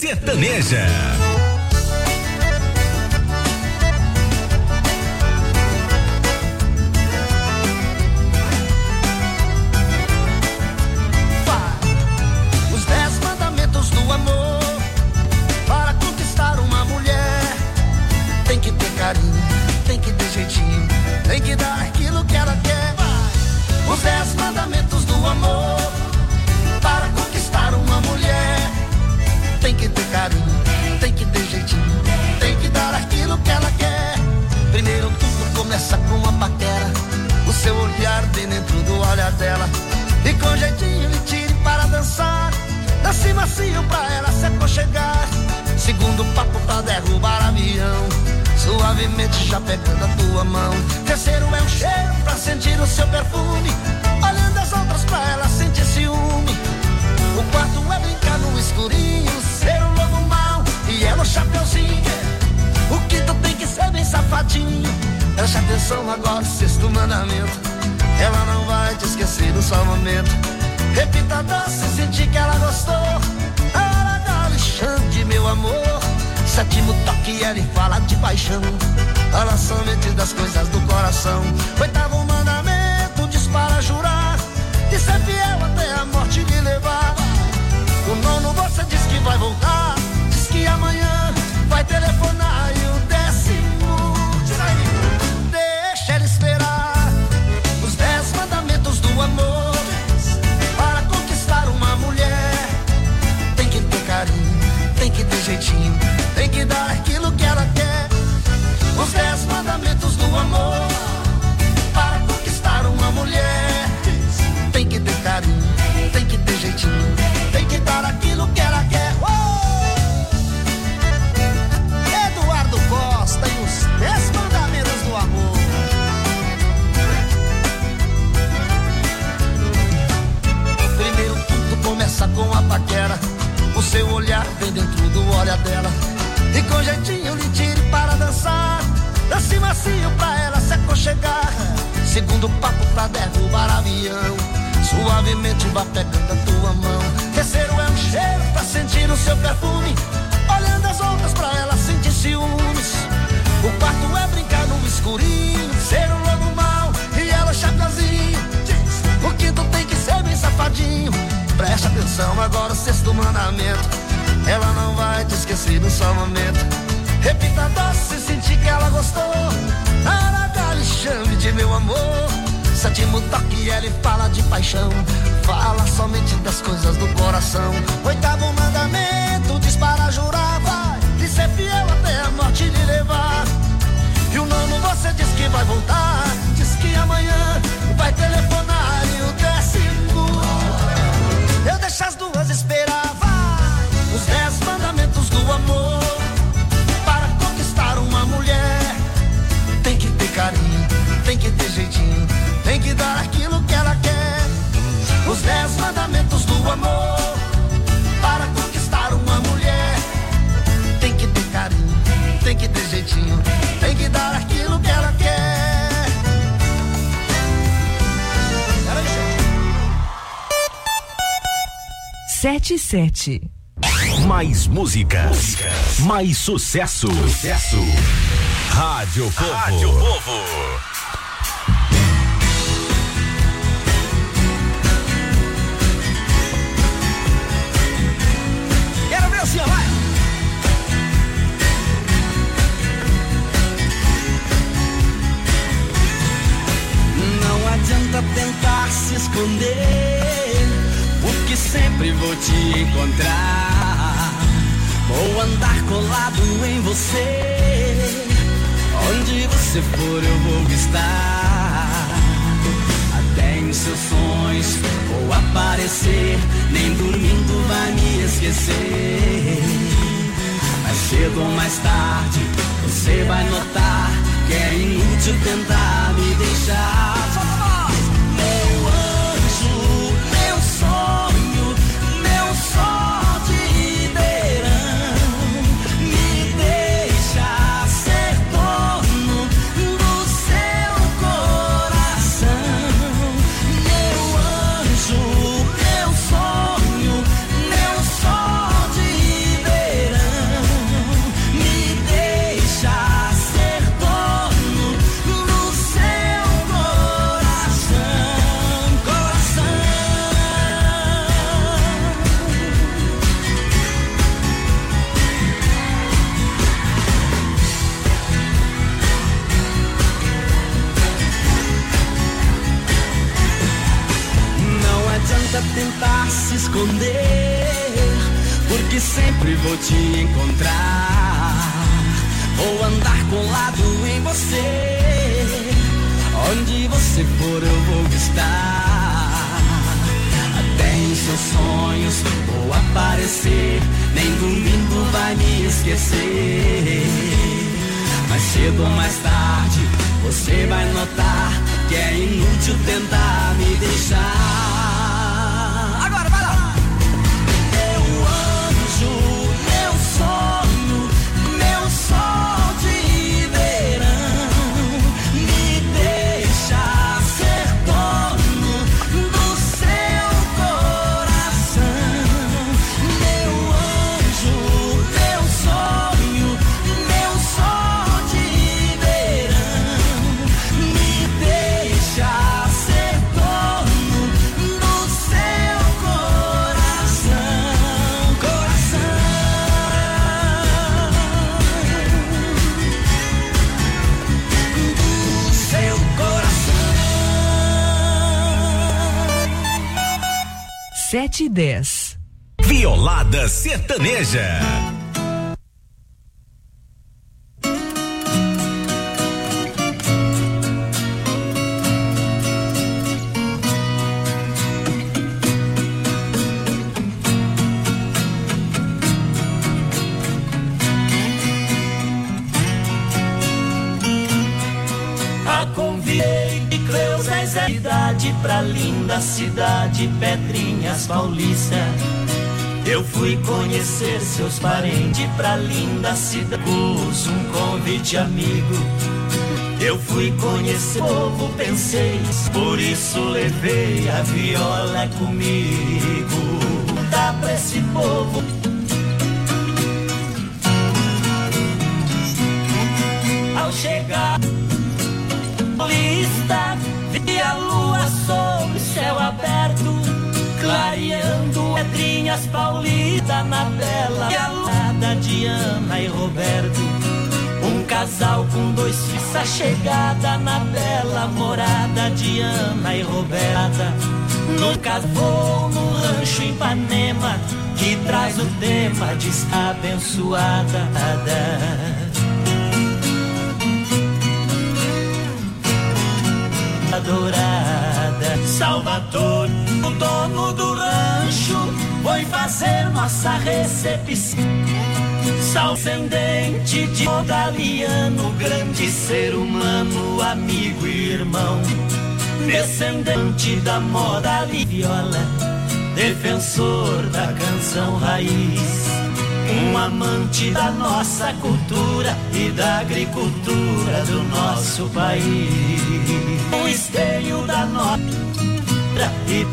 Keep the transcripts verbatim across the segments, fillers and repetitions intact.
Sertaneja. Os dez mandamentos do amor. Para conquistar uma mulher, tem que ter carinho, tem que ter jeitinho, tem que dar aquilo que ela quer. Os dez mandamentos do amor. Para conquistar uma mulher, tem que ter carinho, tem que ter jeitinho, tem que dar aquilo que ela quer. Primeiro tudo começa com uma paquera, o seu olhar bem dentro do olhar dela. E com jeitinho lhe tire para dançar, dance macio pra ela se aconchegar. Segundo papo pra derrubar avião, suavemente já pegando a tua mão. Terceiro é um cheiro pra sentir o seu perfume, olhando as outras pra ela sentir ciúme. O quarto é brincar no escurinho, ser um lobo mau e ela o chapeuzinho. O quinto tem que ser bem safadinho. Preste atenção agora, sexto mandamento, ela não vai te esquecer no só momento. Repita a dança e sentir que ela gostou. Ela dá Alexandre, meu amor. Sétimo toque, ela fala de paixão, fala somente das coisas do coração. Oitavo mandamento, diz para jurar de ser fiel até a morte lhe levar. O nono você diz que vai voltar, diz que amanhã vai telefonar. E o décimo, diz aí, deixa ela esperar. Os dez mandamentos do amor. Para conquistar uma mulher, tem que ter carinho, tem que ter jeitinho, tem que dar aquilo que ela quer. Os dez mandamentos do amor. Para conquistar uma mulher, tem que ter carinho, tem que ter jeitinho, tem que dar aquilo que ela quer. Oh! Eduardo Costa e os dez mandamentos do amor. Primeiro tudo começa com a paquera, o seu olhar vem dentro do olhar dela. E com jeitinho lhe tire para dançar, dance macio pra ela se aconchegar. Segundo papo pra derrubar avião, suavemente vá pegando a tua mão. Terceiro é um cheiro pra sentir o seu perfume, olhando as outras pra ela sentir ciúmes. O quarto é brincar no escurinho, ser um lobo mau e ela chapeuzinho. O quinto tem que ser bem safadinho. Presta atenção agora, o sexto mandamento, ela não vai te esquecer no só momento. Repita a dança e sentir que ela gostou. Aragale, chame de meu amor. Sétimo toque, ela fala de paixão, fala somente das coisas do coração. Oitavo mandamento, diz para jurar, vai de ser fiel até a morte lhe levar. E o nono você diz que vai voltar, diz que amanhã vai telefonar. E o décimo, eu deixo as duas esperar, vai. Os dez mandamentos do amor. Para conquistar uma mulher, tem que ter carinho, tem que ter jeitinho, tem que dar aquilo que ela quer. Os dez mandamentos do amor. Para conquistar uma mulher, tem que ter carinho, tem que ter jeitinho, tem que dar aquilo que ela quer. Sete sete. Mais músicas, mais sucesso. Sucesso. Rádio Povo. Rádio Povo. Quero ver assim, vai. Não adianta tentar se esconder, porque sempre vou te encontrar. Vou andar colado em você, onde você for eu vou estar. Até em seus sonhos vou aparecer, nem dormindo vai me esquecer. Mais cedo ou mais tarde você vai notar que é inútil tentar me deixar. Meu anjo, meu sonho, meu sol de verão, me deixa ser dono do seu coração. Meu anjo, meu sonho, meu sol de verão. e vou te encontrar. Vou andar colado em você. Onde você for eu vou estar. Até em seus sonhos vou aparecer. Nem domingo vai me esquecer. Mais cedo ou mais tarde você vai notar que é inútil tentar me deixar. Agora vai lá! Meu anjo, meu sonho, meu sol de verão, me deixa ser dono do seu coração. Meu anjo, meu sonho, meu sol de verão, me deixa ser dono do seu coração, coração. Do seu coração. Sete e dez. Violada Sertaneja. A convidei de Cleusa e cidade pra linda cidade Pedrinhas Paulista. Eu fui conhecer seus parentes pra linda cidade, um convite amigo. Eu fui conhecer o povo, pensei, por isso levei a viola comigo. Dá pra esse povo. Ao chegar Paulista, vi a lua sobre o céu aberto, clareando Pedrinhas Paulista na bela alada de Ana e Roberto. Um casal com dois filhos, a chegada na bela morada de Ana e Roberta. Nunca vou no rancho Ipanema, que traz o tema de estar abençoada. Adorada Salvador, o dono do rancho, foi fazer nossa recepção. Salvendente de Odaliano, grande ser humano, amigo e irmão. Descendente da moda e viola, defensor da canção raiz. Um amante da nossa cultura e da agricultura do nosso país. Um espelho da nossa e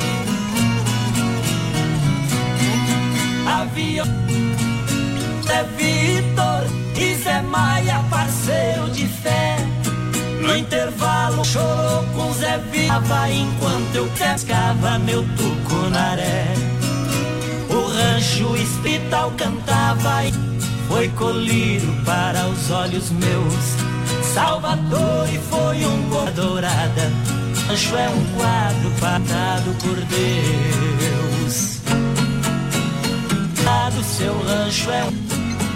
a viola é Vitor e Zé Maia, parceiro de fé. No intervalo chorou com Zé Viva enquanto eu pescava meu tucunaré. O rancho hospital cantava e foi colírio para os olhos meus. Salvador e foi um gol dourada. Rancho é um quadro pintado por Deus. Do seu rancho é um.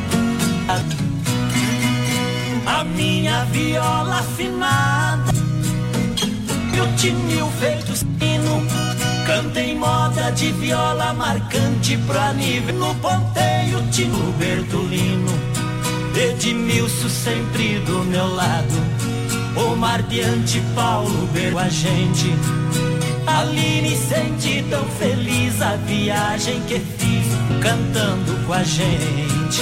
A minha viola afinada e o tinil feito sino, canta em moda de viola marcante pro nível. No ponteio tino Bertolino, Edmilson sempre do meu lado, o Mardiante Paulo Ber com a gente. Aline senti tão feliz a viagem que fiz cantando com a gente.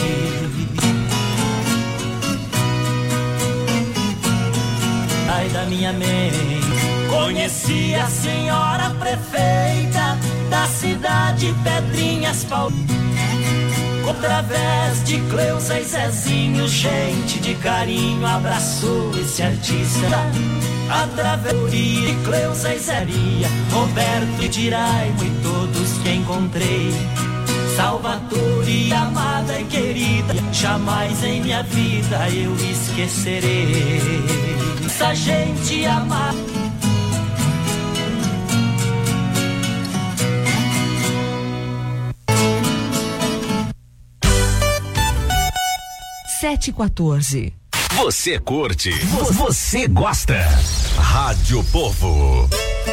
Ai da minha mente, conheci a senhora prefeita da cidade Pedrinhas Paulista. Através de Cleusa e Zezinho, gente de carinho abraçou esse artista. Através de Cleusa e Zeria, Roberto e Diraimo e todos que encontrei. Salvador e amada e querida, jamais em minha vida eu esquecerei. Essa gente amada. sete e quatorze. Você curte, você gosta. Rádio Povo.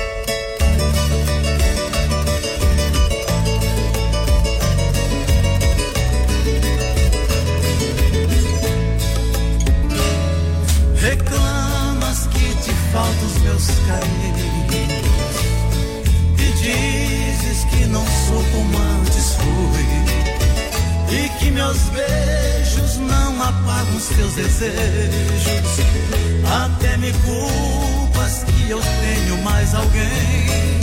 Reclamas que te faltam os meus carinhos e dizes que não sou como antes fui e que meus beijos não apagam os teus desejos. Até me culpas que eu tenho mais alguém.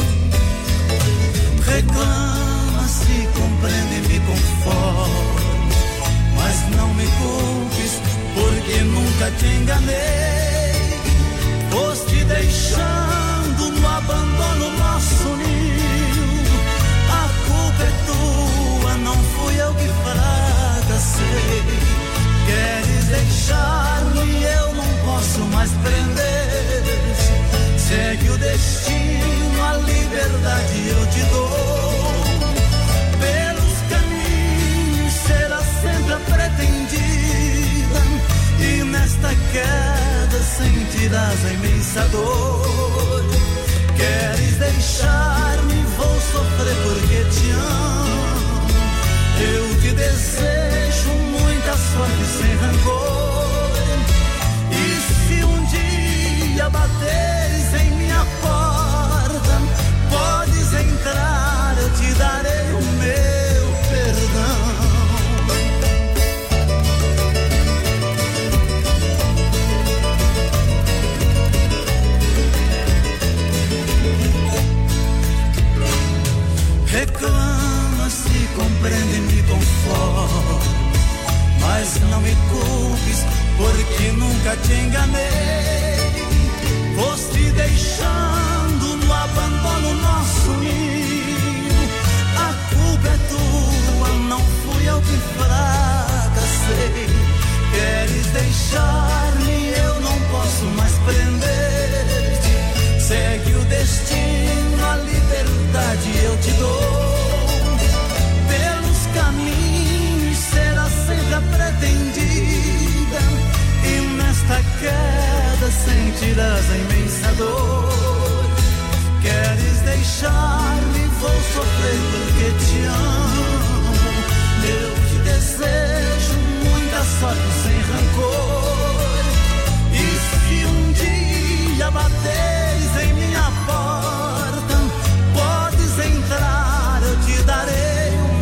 Reclamas, se compreende e me conforme, mas não me culpes porque nunca te enganei. Foste deixando no abandono nosso ninho. A culpa é tua, não fui eu que fracassei. Queres deixar-me, eu não posso mais prender. Segue o destino, a liberdade eu te dou. Pelos caminhos será sempre a pretendida, e nesta queda sentirás a imensa dor. Queres deixar-me, vou sofrer porque te amo. Eu te desejo muita sorte sem rancor. E se um dia bateres em minha porta, podes entrar, eu te darei o meu perdão. Reclama, se compreende e me conforme, mas não me culpes porque nunca te enganei. Foste deixando no abandono nosso ninho. A culpa é tua, não fui eu que fracassei. Queres deixar-me, eu não posso mais prender-te. Segue o destino, a liberdade eu te dou. Pelos caminhos será sempre a pretendida, e nesta queda sentirás a imensa dor. Queres deixar-me, vou sofrer porque te amo. Eu te desejo muita sorte sem rancor. E se um dia bateres em minha porta, podes entrar, eu te darei o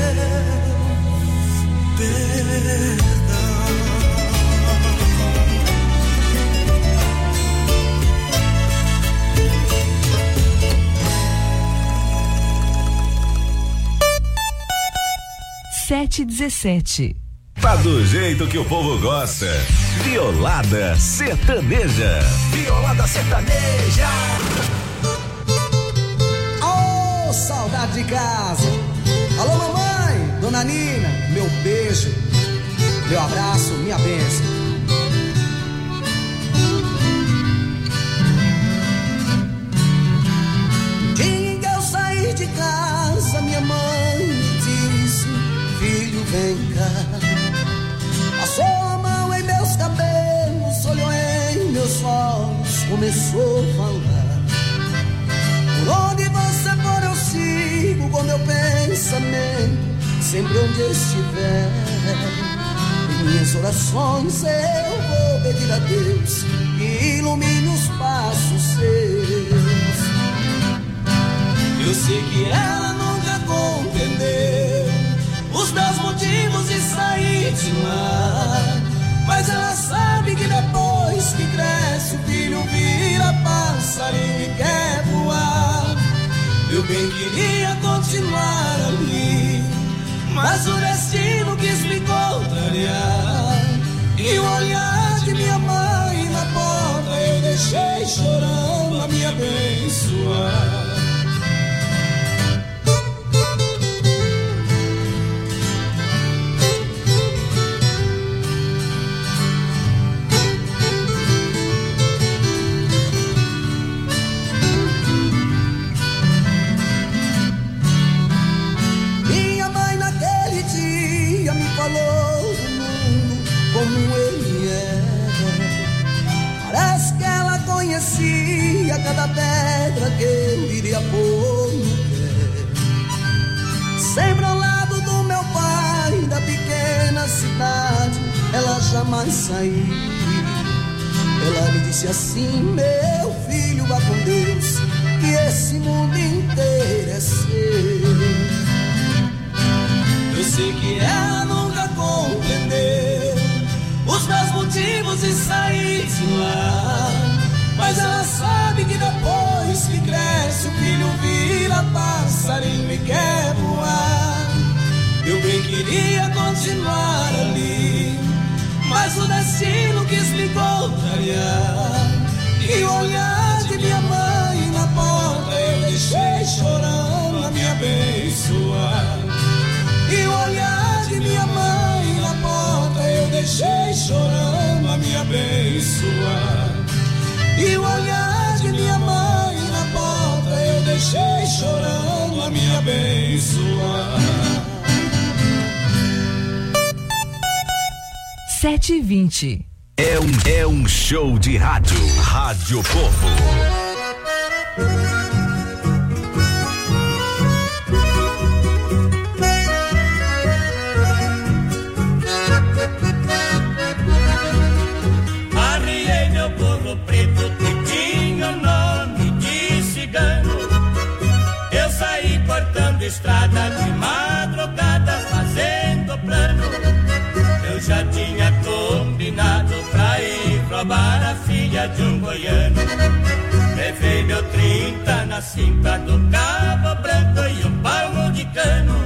meu perdão. sete e dezessete. Tá do jeito que o povo gosta. Violada sertaneja. Violada sertaneja. Ô, oh, saudade de casa. Alô, mamãe, dona Nina, meu beijo, meu abraço, minha bênção. Dia que eu saí de casa, minha mãe disse: filho, vem cá. Passou a mão em meus cabelos, olhou em meus olhos, começou a falar: por onde você for eu sigo com meu pensamento, sempre onde estiver. Em minhas orações eu vou pedir a Deus que ilumine os passos seus. Eu sei que ela nunca compreendeu os meus motivos de sair de lá, mas ela sabe que depois que cresce o filho vira passarinho e quer voar. Eu bem queria continuar ali, mas o destino quis me contrariar. E o olhar de minha mãe na porta eu deixei chorando a me abençoar. como ele é. Parece que ela conhecia cada pedra que eu iria pôr no pé. Sempre ao lado do meu pai, da pequena cidade, ela jamais saiu. Ela me disse assim: meu filho, vá com Deus, que esse mundo inteiro é seu. Eu sei que ela nunca compreendeu os meus motivos de sair de lá, mas ela sabe que depois que cresce o filho vira passarinho e quer voar. Eu bem queria continuar ali, mas o destino quis me contrariar. E o olhar de minha mãe na porta eu deixei chorando a me abençoar. E o olhar de minha mãe na porta eu deixei chorando a me abençoar. E o olhar de minha mãe na porta eu deixei chorando a me abençoar. sete e vinte. É um, é um show de rádio. Rádio Povo. Arriei meu burro preto que tinha o nome de cigano. Eu saí cortando estrada de madrugada, fazendo plano. Eu já tinha combinado pra ir roubar a filha de um goiano. Levei meu trinta na cinta do cabo branco e um palmo de cano.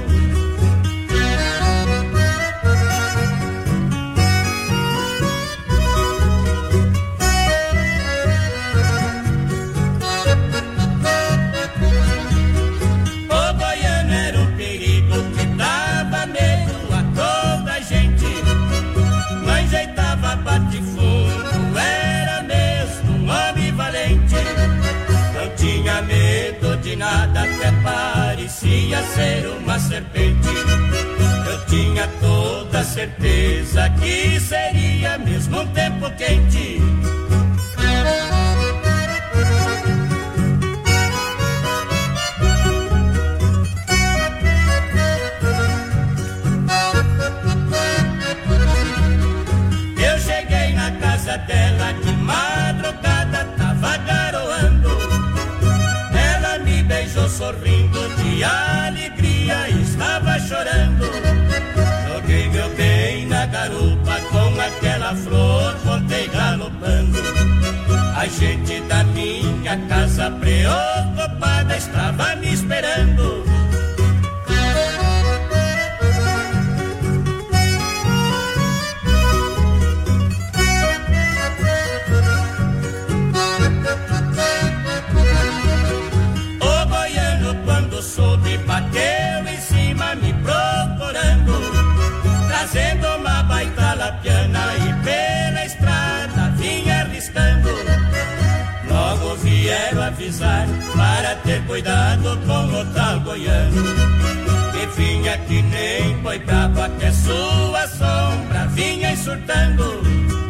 O goiano era um perigo que dava medo a toda a gente. Não enjeitava bate-fundo, era mesmo um homem valente. Não tinha medo de nada, até parecia ser uma serpente. Eu tinha toda certeza que seria mesmo um tempo quente. Eu cheguei na casa dela de madrugada, tava garoando. Ela me beijou sorrindo de alegria, estava chorando. Joguei meu bem na garupa, com aquela flor voltei galopando. A gente da minha casa preocupada estava me esperando. O goiano, quando soube, bateu em cima me procurando, trazendo uma baita lapiana e pela estrada vinha arriscando. Logo vieram avisar para ter cuidado com o tal goiano, que vinha que nem boi bravo, até sua sombra vinha insultando.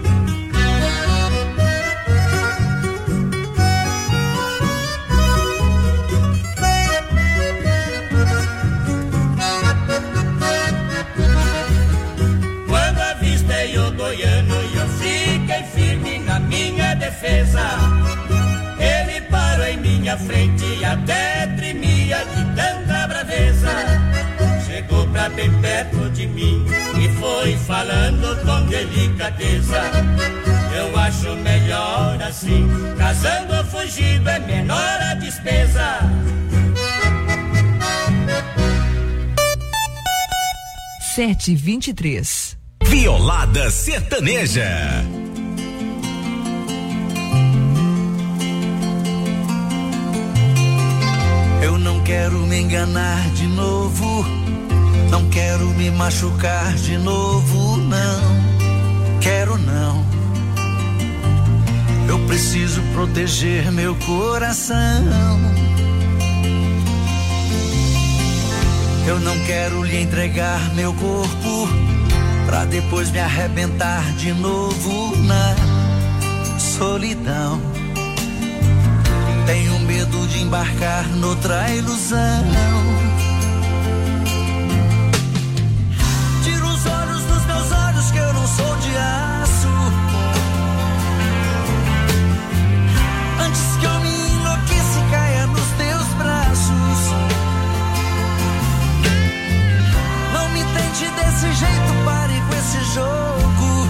Quando avistei o goiano eu fiquei firme na minha defesa. Ele parou em minha frente e até tremia de tanta braveza. Chegou pra bem perto de mim e foi falando com delicadeza. Eu acho melhor assim, casando fugido é menor a despesa. sete e vinte e três. Violada Sertaneja. Eu não quero me enganar de novo, não quero me machucar de novo, não, quero não. Eu preciso proteger meu coração. Eu não quero lhe entregar meu corpo pra pra depois me arrebentar de novo na solidão. Tenho medo de embarcar noutra ilusão. Tira os olhos dos meus olhos que eu não sou de aço, antes que eu me enlouqueça e caia nos teus braços. Não me tente desse jeito, pare com esse jogo,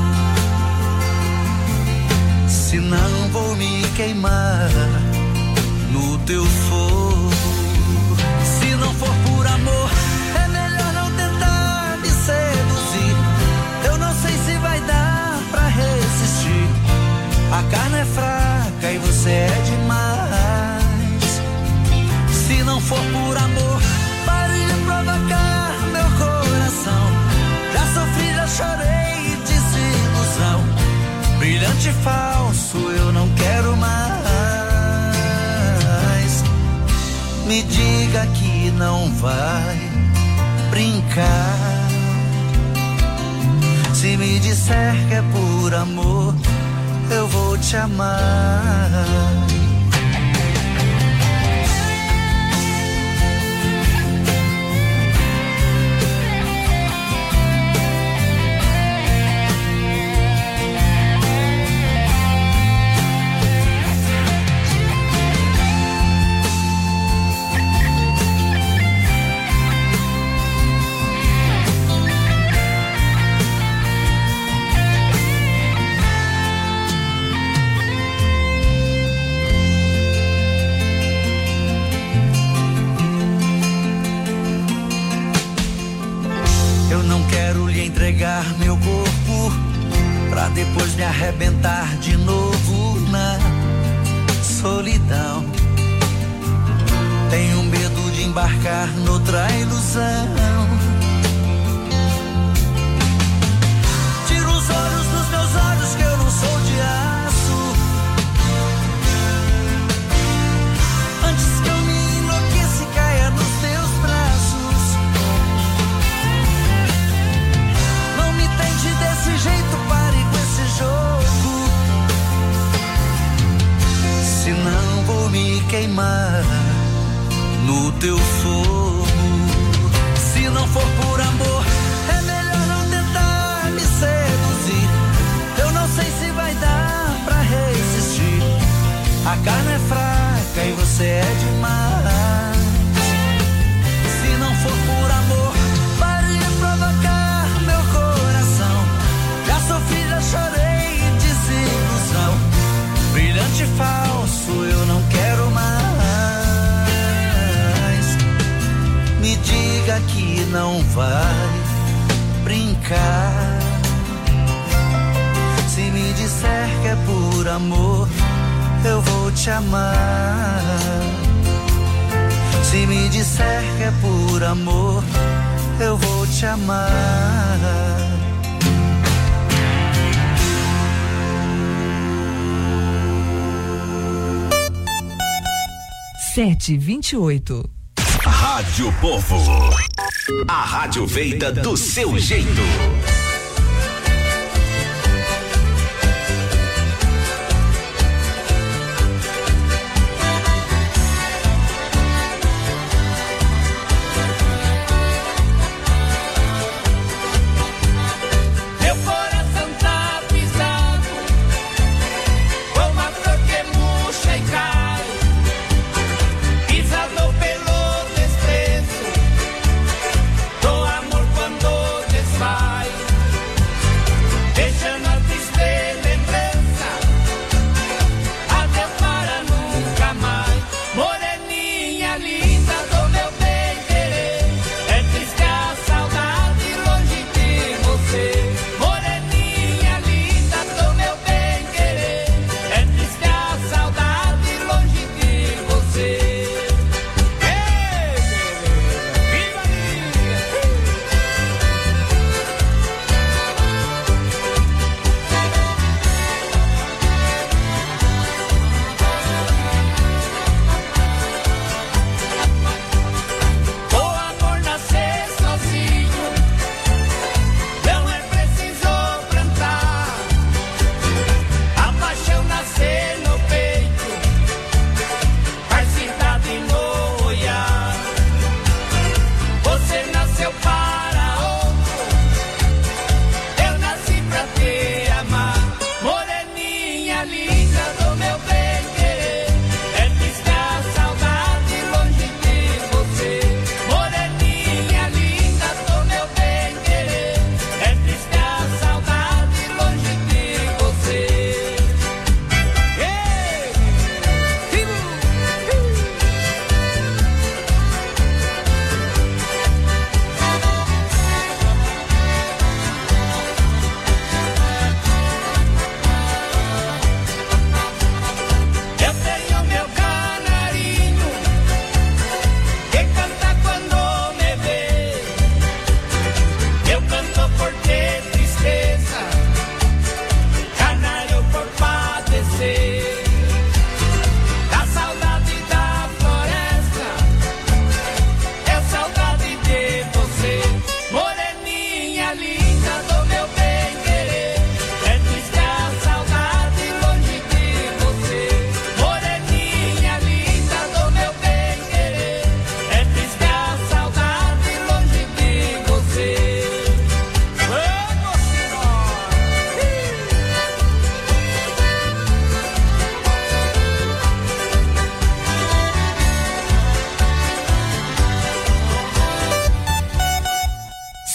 senão vou me queimar no teu fogo. Se não for por amor, é melhor não tentar me seduzir. Eu não sei se vai dar pra resistir. A carne é fraca e você é demais. Se não for por amor, pare de provocar meu coração. Já sofri, já chorei, desilusão. Brilhante falso, eu não quero mais. Me diga que não vai brincar. Se me disser que é por amor, eu vou te amar. Entregar meu corpo pra depois me arrebentar de novo na solidão. Tenho medo de embarcar noutra ilusão. Tira os olhos dos meus olhos que eu não sou de aço, antes que eu me enlouqueça e caia nos teus braços. Desse jeito, pare com esse jogo, senão vou me queimar no teu fogo. Se não for por amor, é melhor não tentar me seduzir. Eu não sei se vai dar pra resistir. A carne é fraca e você é demais. Se não for por amor, pare de provocar meu coração. Já sofri, já chorei, desilusão. Brilhante falso, eu não quero mais. Me diga que não vai brincar. Se me disser que é por amor, eu vou te amar. Se me disser que é por amor, eu vou te amar. Sete vinte e oito. Rádio Povo. A rádio feita do seu jeito. Amor cuando desfai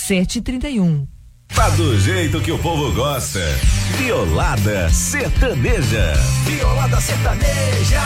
sete trinta e um. Tá do jeito que o povo gosta. Violada Sertaneja. Violada Sertaneja.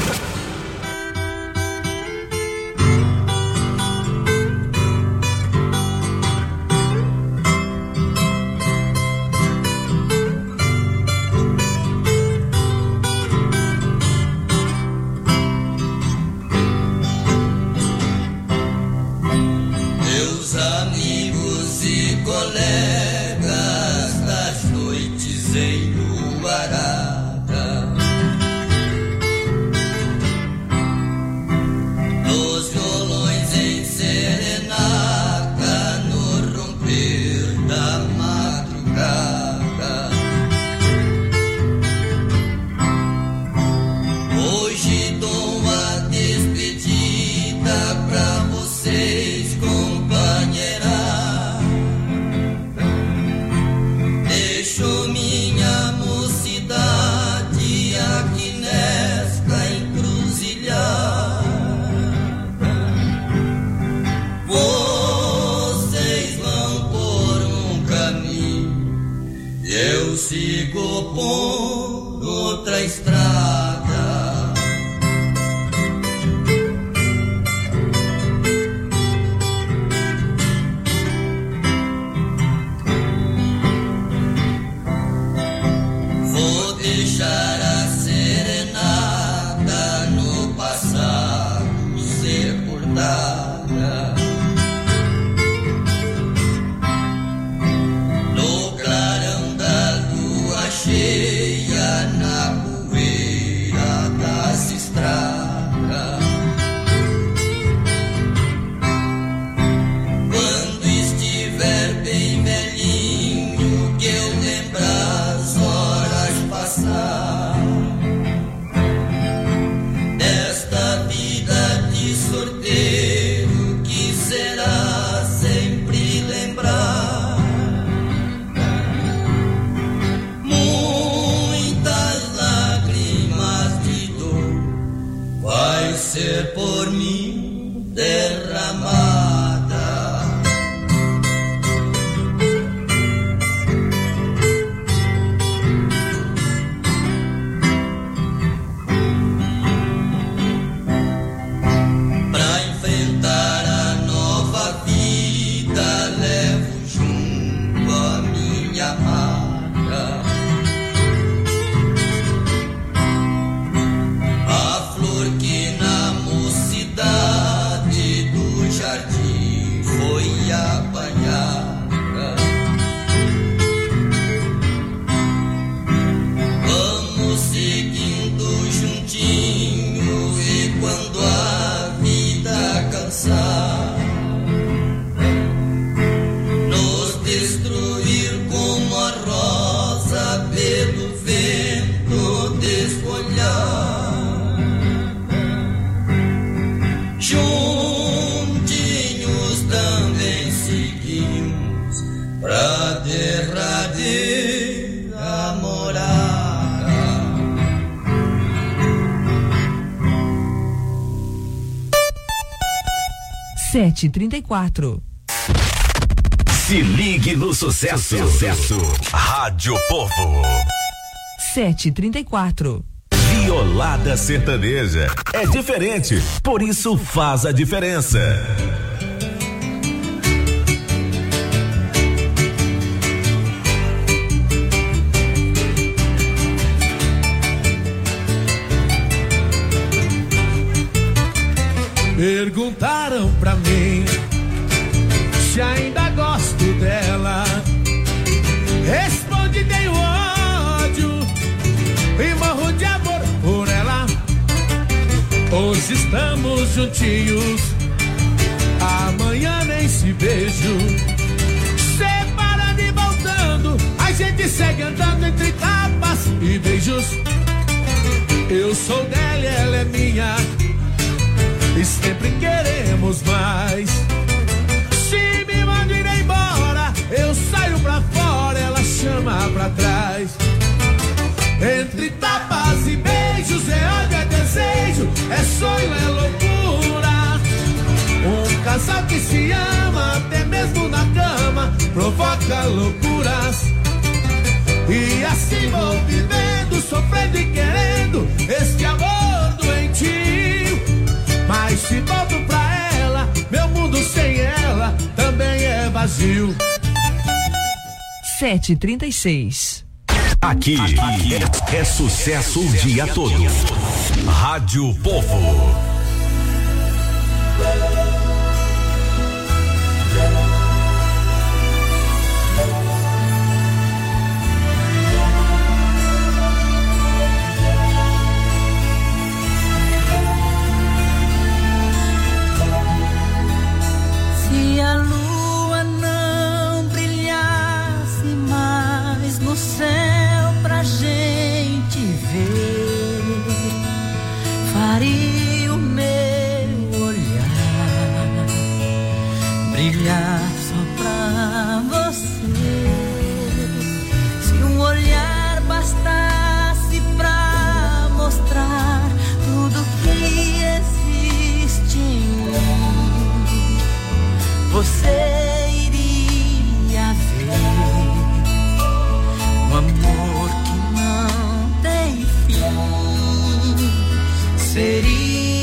sete trinta e quatro. Se ligue no sucesso. Sucesso. Rádio Povo. sete trinta e quatro. Violada Sertaneja. É diferente, por isso faz a diferença. Perguntaram pra mim se ainda gosto dela. Respondi: tenho ódio e morro de amor por ela. Hoje estamos juntinhos, amanhã nem se vejo. Separando e voltando, a gente segue andando entre tapas e beijos. Eu sou dela e ela é minha, e sempre queremos mais. Se me manda ir embora, eu saio pra fora, ela chama pra trás. Entre tapas e beijos, é ódio, é desejo, é sonho, é loucura. Um casal que se ama, até mesmo na cama, provoca loucuras. E assim vou vivendo, sofrendo e querendo este amor doentio. Mas se volto pra ela, meu mundo sem ela também é vazio. sete e trinta e seis. Aqui, aqui é, é sucesso o dia todo. Rádio Povo. Se a lua não brilhasse mais no céu pra gente ver, faria o meu olhar brilhar só pra você. Se um olhar bastasse pra mostrar tudo que existe em mim, você iria ver um amor que não tem fim. Seria,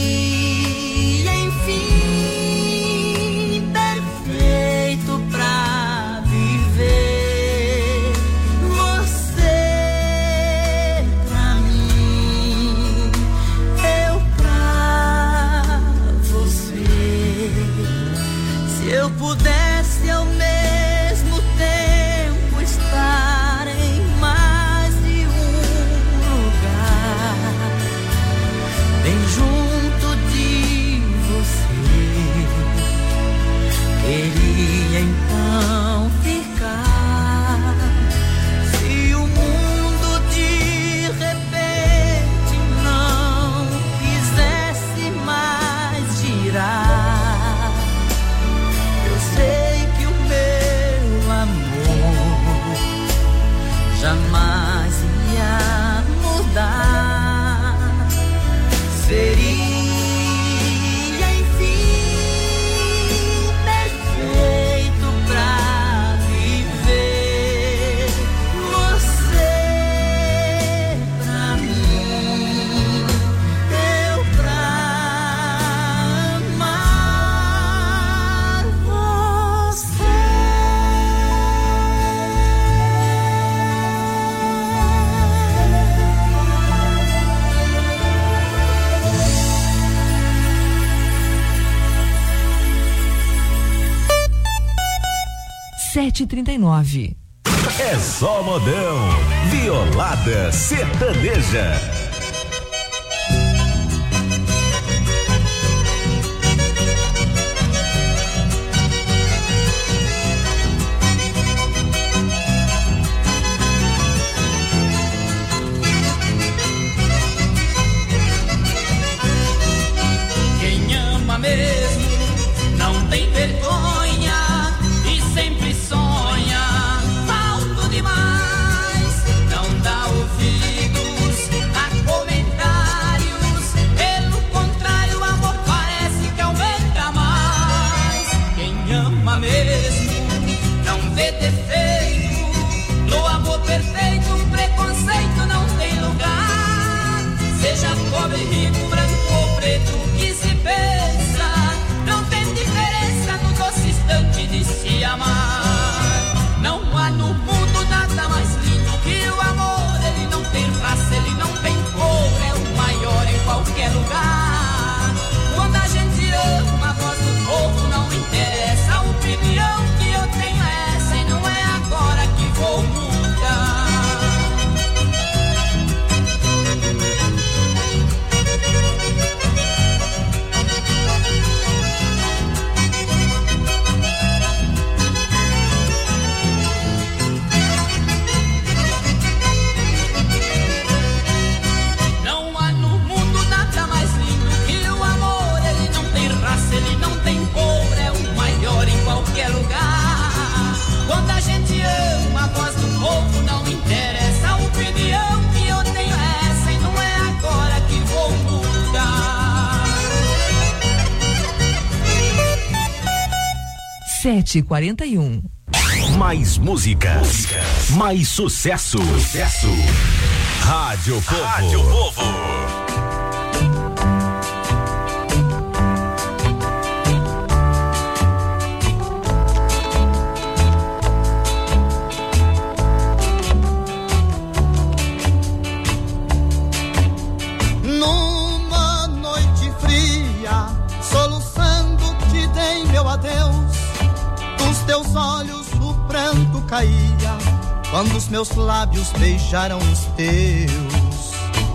enfim, perfeito pra viver. Você pra mim, eu pra você. Se eu pudesse ao mesmo tempo estar em mais de um lugar, bem junto de você, queria então ficar. Se o mundo de repente não quisesse mais girar, eu sei que o meu amor jamais ia mudar. Seria, enfim, perfeito pra viver. Você pra mim, eu pra amar você. sete e trinta e nove. É só modão. Violada sertaneja. Quem ama mesmo não tem vergonha e sempre sonha alto demais. Não dá ouvidos a comentários, pelo contrário, o amor parece que aumenta mais. Quem ama mesmo não vê defeito, no amor perfeito preconceito não tem lugar. Seja pobre, rico, branco ou preto, que se pensa, não tem diferença no doce instante de se amar. Não há no mundo nada mais lindo que o amor. Ele não tem raça, ele não tem cor, é o maior em qualquer lugar. Quando a gente ama, a voz do povo não interessa. A opinião que eu tenho é essa e não é agora que vou mudar. Não há no mundo nada mais lindo que o amor. Ele não tem raça, ele não tem cor, é o maior em qualquer lugar. Quando a gente ama, a voz do povo não interessa. A opinião que eu tenho é essa e não é agora que vou mudar. sete e quarenta e um. Mais música. Músicas. Mais sucesso. Sucesso. Rádio Povo. Rádio Povo. Numa noite fria, soluçando te dei meu adeus. Dos teus olhos o pranto caía quando os meus lábios beijaram os teus.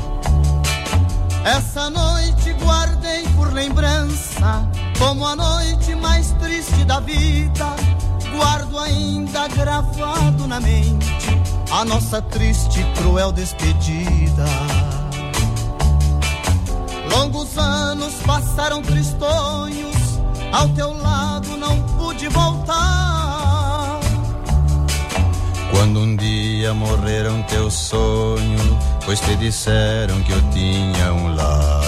Essa noite guardei por lembrança como a noite mais triste da vida. Guardo ainda gravado na mente a nossa triste e cruel despedida. Longos anos passaram tristonhos, ao teu lado não pude voltar. Quando um dia morreram teu sonho, pois te disseram que eu tinha um lar.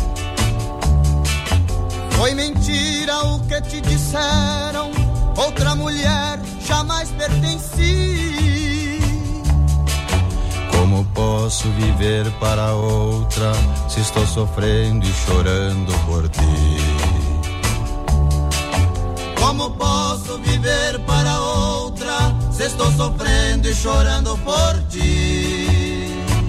Foi mentira o que te disseram, outra mulher jamais pertenci. Como posso viver para outra, se estou sofrendo e chorando por ti? Como posso viver para outra, se estou sofrendo e chorando por ti?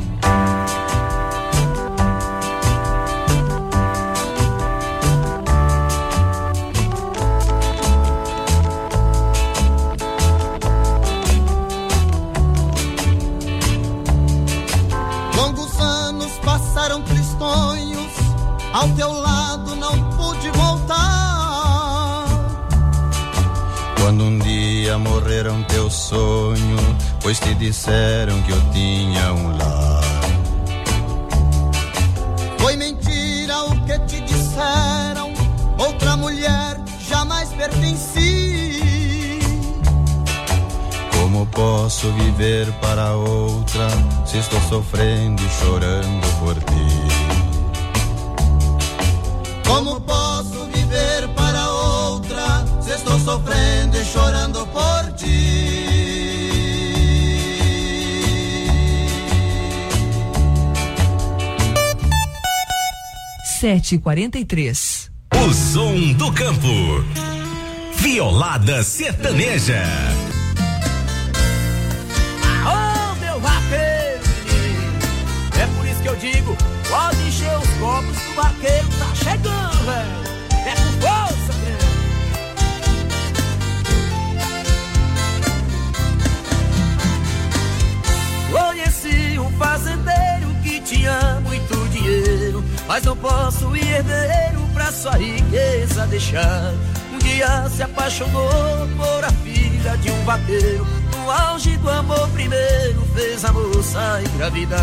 Longos anos passaram tristonhos, ao teu lado não pude voltar. Quando um dia morreram teu sonho, pois te disseram que eu tinha um lar. Foi mentira o que te disseram, outra mulher jamais pertenci. Como posso viver para outra, se estou sofrendo e chorando por ti? Como posso viver para outra, se estou sofrendo e chorando por ti? sete e quarenta e três. O som do campo. Violada sertaneja. Ô, meu vaqueiro, menino, é por isso que eu digo, pode encher os copos que o vaqueiro tá chegando, velho. É com força, velho. Conheci um fazendeiro que tinha muito dinheiro, mas não posso ir herdeiro pra sua riqueza deixar. Um dia se apaixonou por a filha de um vaqueiro, no auge do amor primeiro fez a moça engravidar.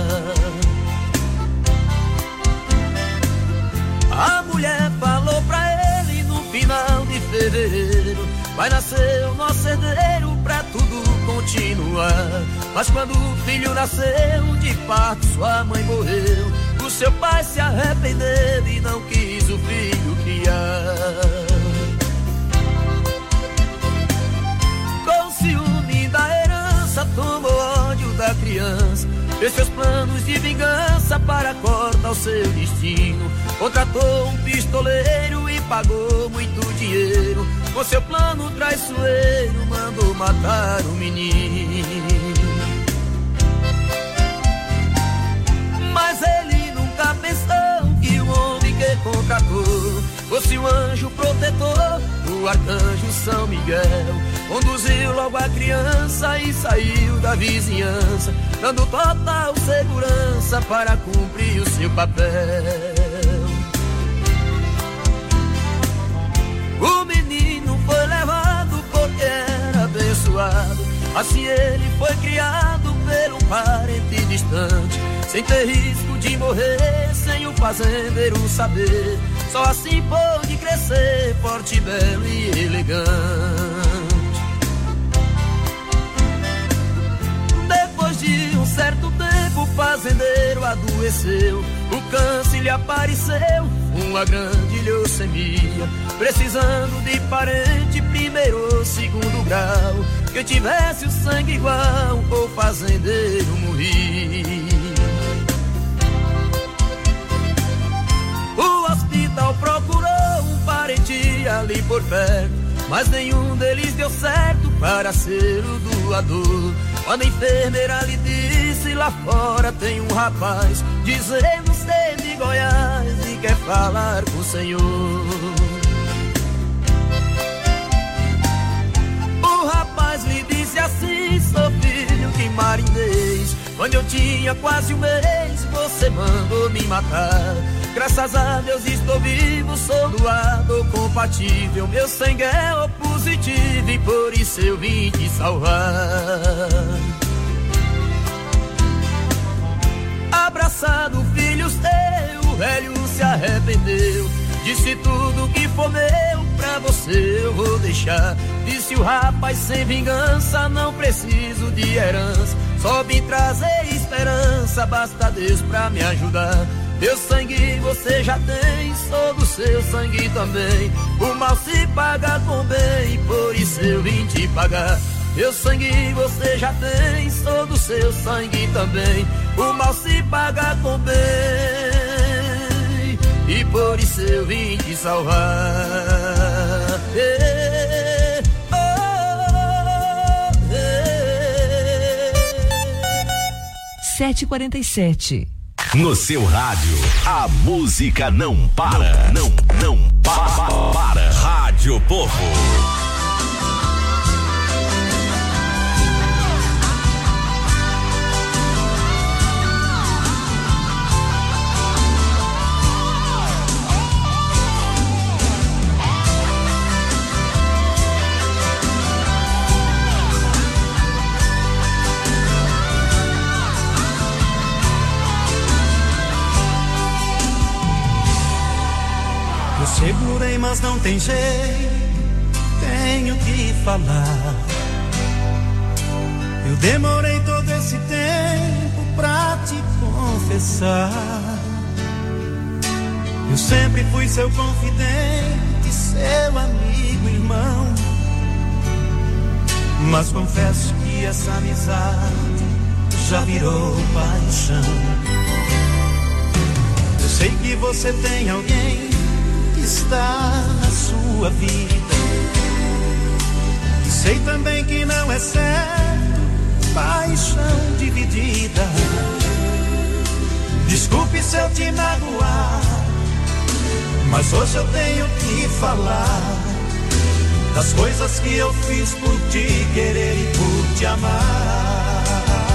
A mulher falou pra ele no final de fevereiro, vai nascer o nosso herdeiro pra tudo continuar. Mas quando o filho nasceu de parto, sua mãe morreu. O seu pai se arrependeu e não quis o filho criar. Com ciúme da herança, tomou ódio da criança, fez seus planos de vingança para cortar o seu destino. Contratou um pistoleiro e pagou muito dinheiro. Com seu plano traiçoeiro, mandou matar o menino. Mas ele nunca pensou que o homem que contratou fosse o anjo protetor, o arcanjo São Miguel. Conduziu logo a criança e saiu da vizinhança, dando total segurança para cumprir o seu papel. O menino foi levado porque era abençoado, assim ele foi criado pelo parente distante, sem ter risco de morrer, sem o fazendeiro saber. Só assim pôde crescer forte, belo e elegante. Depois de um certo tempo o fazendeiro adoeceu, o câncer lhe apareceu, uma grande leucemia, precisando de parente primeiro ou segundo grau. que tivesse o sangue igual o fazendeiro morri. O hospital procurou um parente ali por perto, mas nenhum deles deu certo para ser o doador. Quando a enfermeira lhe disse: lá fora tem um rapaz dizendo ser de Goiás e quer falar com o senhor. O rapaz lhe disse assim: sou filho de marinês, quando eu tinha quase um mês você mandou me matar. Graças a Deus estou vivo, sou doador compatível, meu sangue é O positivo e por isso eu vim te salvar. Abraçado o filho seu, o velho se arrependeu, disse: tudo que for meu pra você eu vou deixar. Disse o rapaz sem vingança: não preciso de herança, só vim trazer esperança, basta Deus pra me ajudar. Meu sangue você já tem, sou do seu sangue também, o mal se paga com bem, por isso eu vim te pagar. Meu sangue você já tem, sou do seu sangue também, o mal se paga com bem, e por isso eu vim te salvar. Ei, oh, ei. sete e quarenta e sete. No seu rádio, a música não para, não, não, não para, para. Rádio Povo. Segurei, mas não tem jeito, tenho que falar. Eu demorei todo esse tempo pra te confessar. Eu sempre fui seu confidente, seu amigo, irmão. Mas confesso que essa amizade já virou paixão. Eu sei que você tem alguém está na sua vida, e sei também que não é certo paixão dividida. Desculpe se eu te magoar, mas hoje eu tenho que falar das coisas que eu fiz por te querer e por te amar.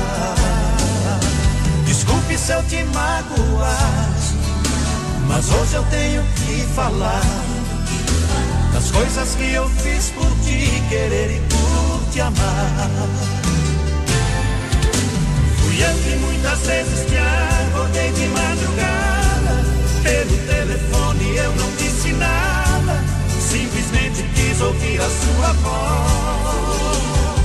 Desculpe se eu te magoar, mas hoje eu tenho que falar das coisas que eu fiz por te querer e por te amar. Fui eu que muitas vezes te acordei de madrugada, pelo telefone eu não disse nada, simplesmente quis ouvir a sua voz.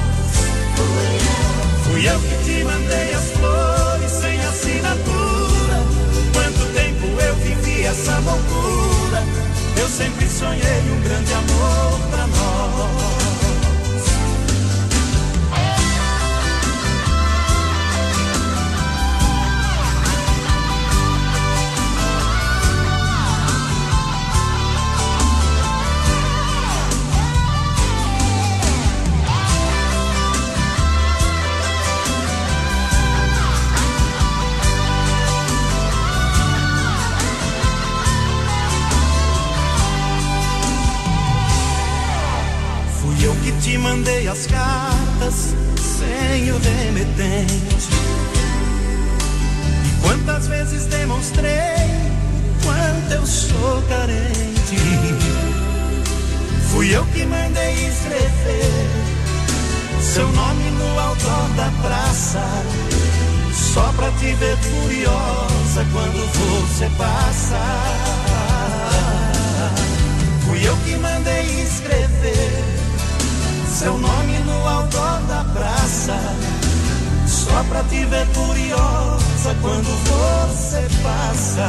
Fui eu que te mandei as flores sem assinatura, quanto tempo eu vivi essa loucura, eu sempre sonhei um grande amor pra nós. Te mandei as cartas sem o remetente, e quantas vezes demonstrei quanto eu sou carente. Fui eu que mandei escrever seu nome no outdoor da praça, só pra te ver furiosa quando você passa. Fui eu que mandei escrever seu nome no outdoor da praça, só pra te ver furiosa quando você passa.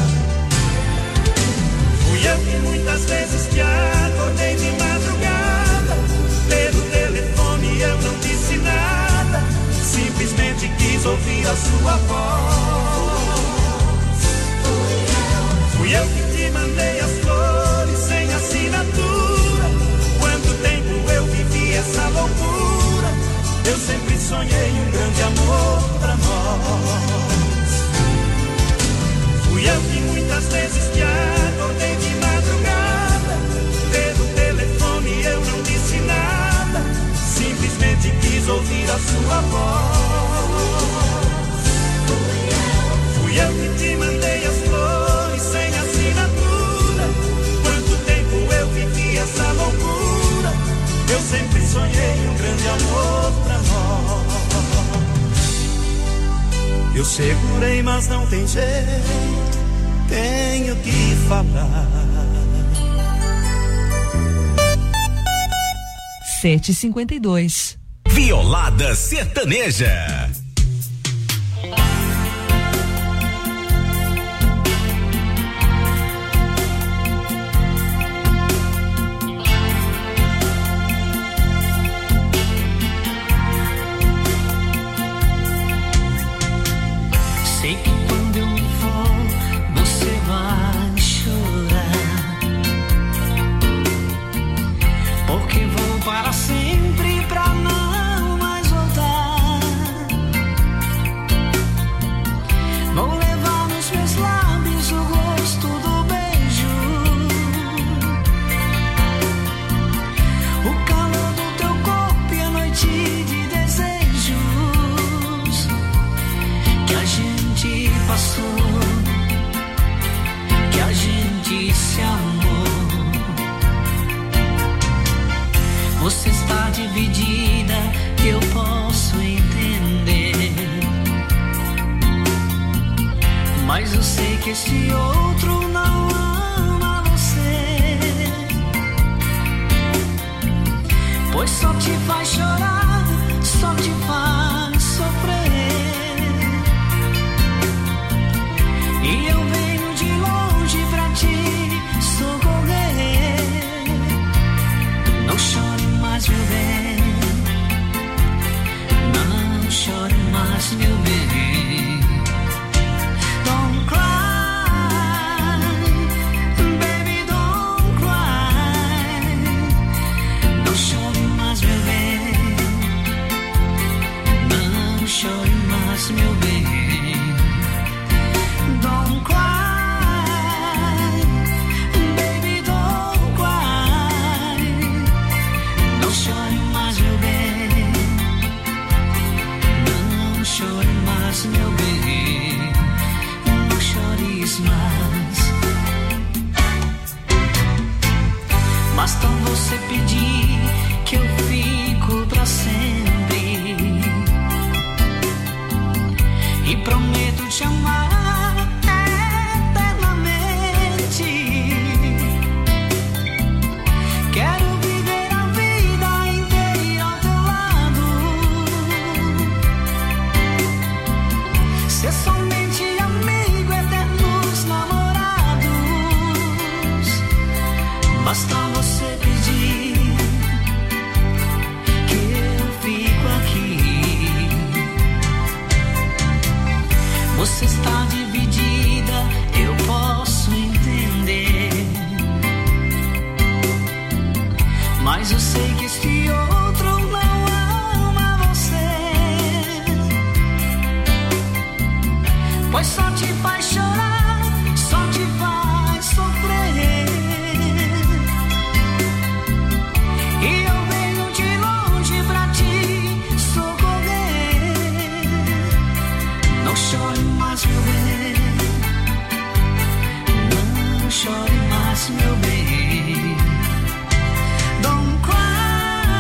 Fui eu que muitas vezes te acordei de madrugada, pelo telefone eu quis ouvir a sua voz. Fui eu que te mandei as flores sem assinatura. Quanto tempo eu vivi essa loucura. Eu sempre sonhei um grande amor pra nós. Fui eu que muitas vezes te acordei de madrugada. Pelo telefone eu não disse nada. Simplesmente quis ouvir a sua voz. Fui eu que te mandei as flores sem assinatura. Quanto tempo eu vivi essa loucura. Eu sempre sonhei um grande amor pra nós. Eu segurei, mas não tem jeito. Tenho que falar. sete e cinquenta e dois. Violada Sertaneja. Sei que quando eu me for, você vai chorar, porque vou para sempre pra não mais voltar. Vou levar nos meus lábios o gosto do beijo, o calor do teu corpo e a noite de desejos que a gente passou, que a gente se amou. Você está dividida, eu posso entender, mas eu sei que esse outro não ama você, pois só te faz chorar, só te faz sofrer. E eu venho de longe pra te socorrer. Não chore mais, meu bem. Não chore mais, meu bem. Don't cry, baby, don't cry. Não chore mais, meu bem. Não chore mais, meu bem. Don't cry, baby, don't cry. Não chore mais, meu bem. Não chore mais, meu bem. Não chores mais. Basta você pedir que eu fico pra sempre, e prometo te amar eternamente. Quero viver a vida inteira ao teu lado, ser somente amigo, eternos namorados. Basta você pedir que eu fico aqui. Você está dividida, eu posso entender, mas eu sei que este outro não ama você, pois só te faz chorar, só te faz sofrer. E eu venho de longe pra te socorrer. Não chore mais, meu bem. Não chore mais, meu bem. Don't cry,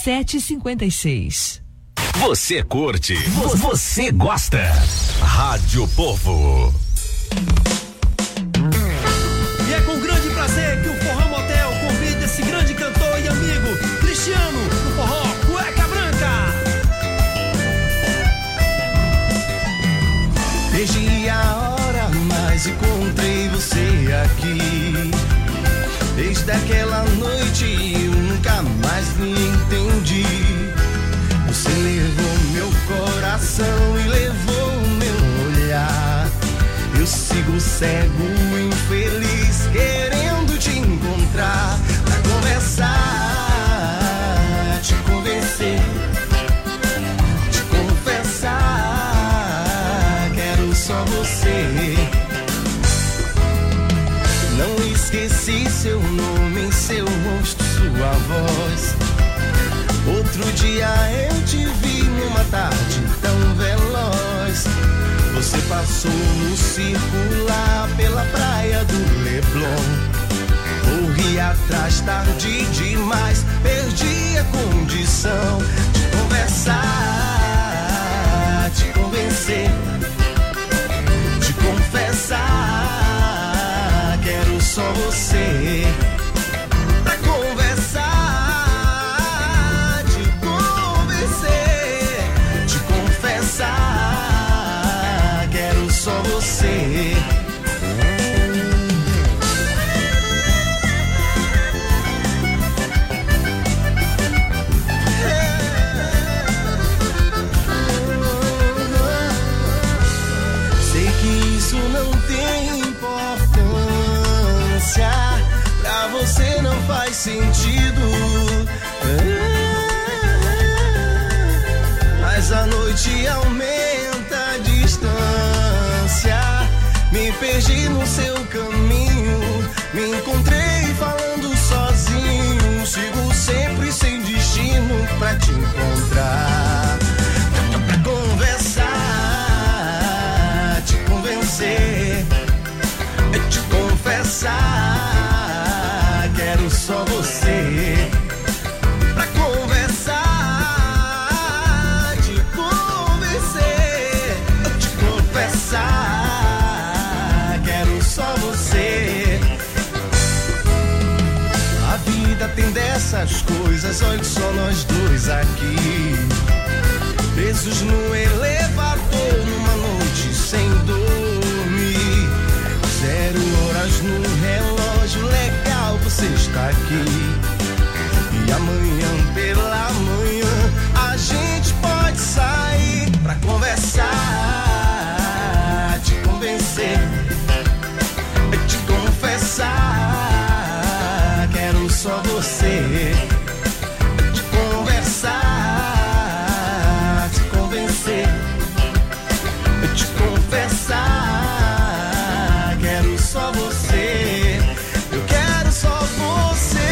sete cinquenta e seis. Você curte, você gosta. Rádio Povo. E é com grande prazer que o Forró Motel convida esse grande cantor e amigo Cristiano no Forró Cueca Branca. Perdi a hora, mas encontrei você aqui. Desde aquela noite eu nunca mais me entendi. Você levou meu coração e levou meu olhar. Eu sigo cego, infeliz, querendo te encontrar pra conversar, te convencer, te confessar. Quero só você. Não esqueci seu nome, seu rosto, sua voz. Outro dia eu te vi numa tarde tão veloz. Você passou no circular pela praia do Leblon. Corri atrás tarde demais, perdi a condição de conversar, te convencer, te confessar. Quero só você pra conversar. Quero só você. Sei que isso não tem importância, pra você não faz sentido. Mas a noite aumenta a distância. Me perdi no seu caminho, me encontrei falando sozinho. Sigo sempre sem destino pra te encontrar, pra conversar, te convencer, te confessar. Quero só você pra conversar. Quero só você. A vida tem dessas coisas, olha só nós dois aqui, presos no elevador numa noite sem dormir. Zero horas no relógio, legal você está aqui. E amanhã pela manhã a gente pode sair pra conversar, te convencer, te confessar. Quero só você. Te conversar, te convencer, te confessar. Quero só você. Eu quero só você.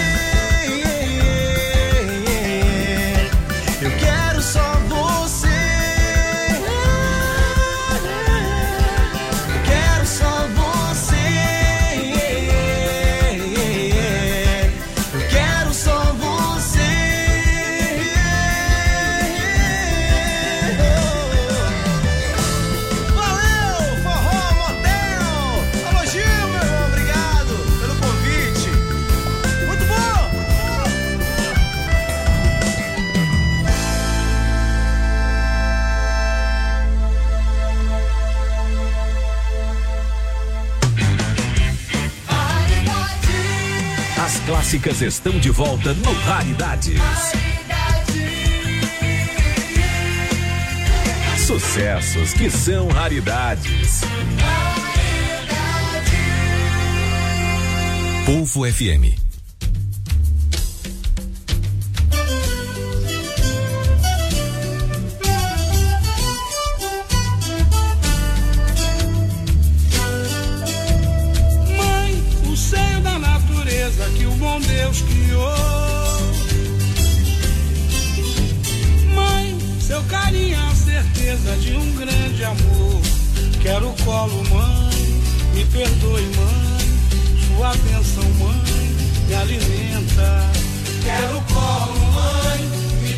Eu quero só você. Eu quero só você. Eu quero só você. Valeu, Forró Motel! Alô, Gil, meu irmão, obrigado pelo convite. Muito bom! As clássicas estão de volta no Raridades. Sucessos que são raridades. Povo F M. Mãe, o seio da natureza que o bom Deus criou. Mãe, seu carinho é a certeza de um grande amor. Quero o colo, mãe, me perdoe, mãe. Sua bênção, mãe, me alimenta. Quero o colo, mãe, me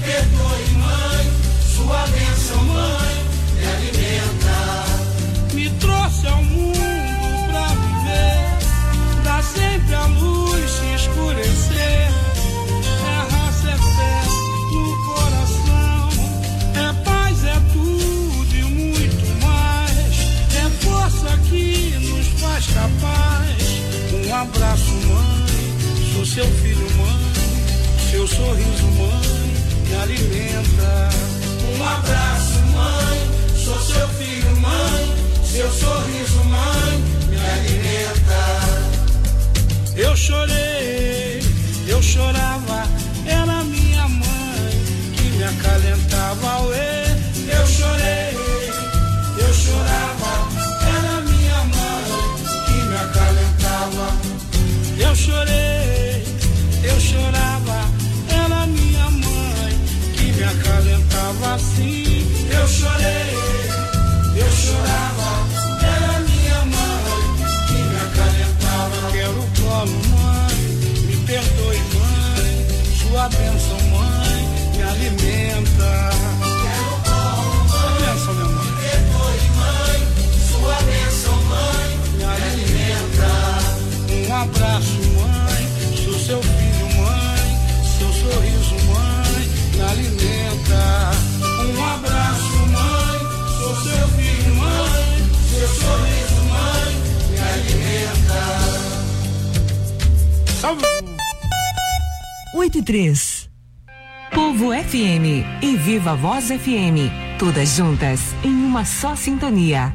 Um abraço, mãe, sou seu filho, mãe, seu sorriso, mãe, me alimenta. Um abraço, mãe, sou seu filho, mãe, seu sorriso, mãe, me alimenta. Eu chorei, eu chorava, era minha mãe que me acalentava, ué. Eu chorei, eu chorava, era minha mãe que me acalentava. Eu chorei, eu chorava, era minha mãe que me acalentava assim. Eu chorei, eu chorava, era minha mãe que me acalentava. Quero colo, mãe, me perdoe, mãe, sua bênção, mãe, me alimenta. Quero colo, mãe, bênção, minha mãe, me perdoe, mãe, sua bênção, mãe, me alimenta. Um abraço, mãe, sou seu filho, mãe, seu sorriso, mãe, me alimenta. Um abraço, mãe, sou seu filho, mãe, seu sorriso, mãe, me alimenta. Salve! oito e três. Povo F M e Viva Voz F M. Todas juntas em uma só sintonia.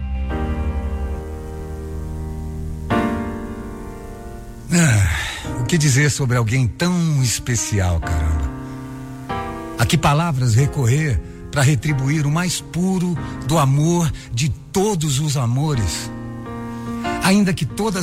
Ah, o que dizer sobre alguém tão especial, caramba? A que palavras recorrer para retribuir o mais puro do amor de todos os amores? Ainda que todas